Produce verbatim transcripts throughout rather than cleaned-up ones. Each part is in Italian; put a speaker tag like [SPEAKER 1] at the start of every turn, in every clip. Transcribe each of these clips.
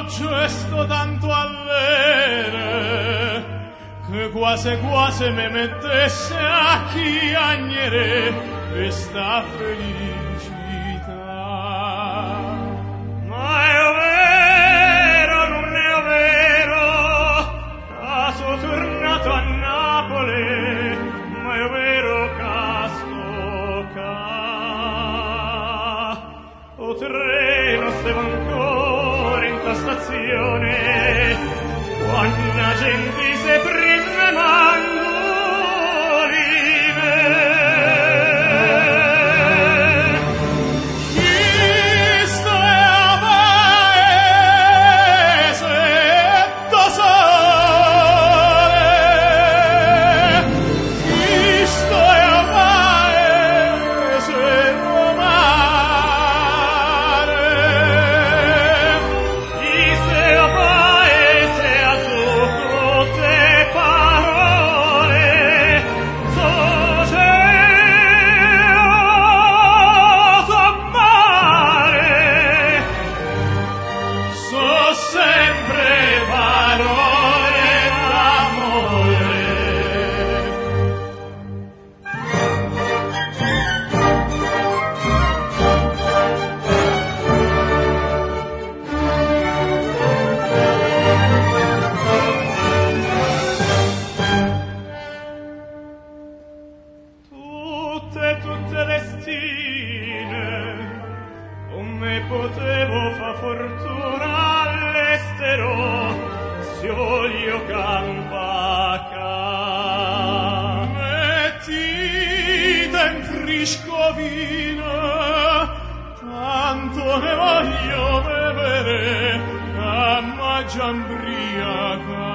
[SPEAKER 1] gesto tanto allere che quasi quasi mi mettesse a chiagnere questa felicità. Ma è vero, non è vero, che sono tornato a Napoli, ma è vero che sto qua. O treno stavo ancora in sta stazione, quando la gente si prende mandoline. Questo è a paese da sole, questo è a paese romare, questo è a paese a tutte parole, so geloso amare, so sempre parole d'amore. Tutte, tutte le stine, come potevo fa fortuna all'estero, se io voglio campacca. Mettite in frisco vino, tanto ne voglio bevere, a mangia imbriaca.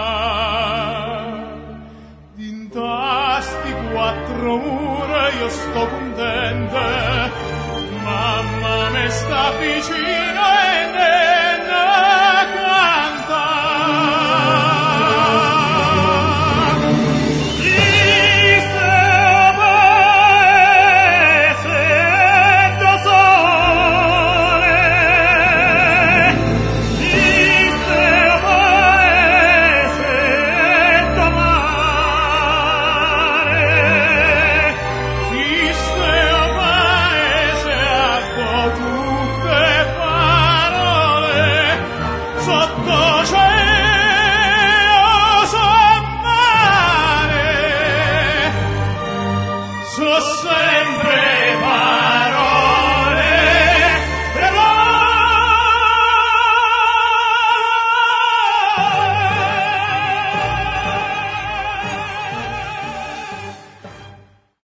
[SPEAKER 1] D'intasti quattro mura io sto contente, mamma me sta vicino e ne canta. Questo paese da sole, questo paese da mare, questo paese a tutte parole sotto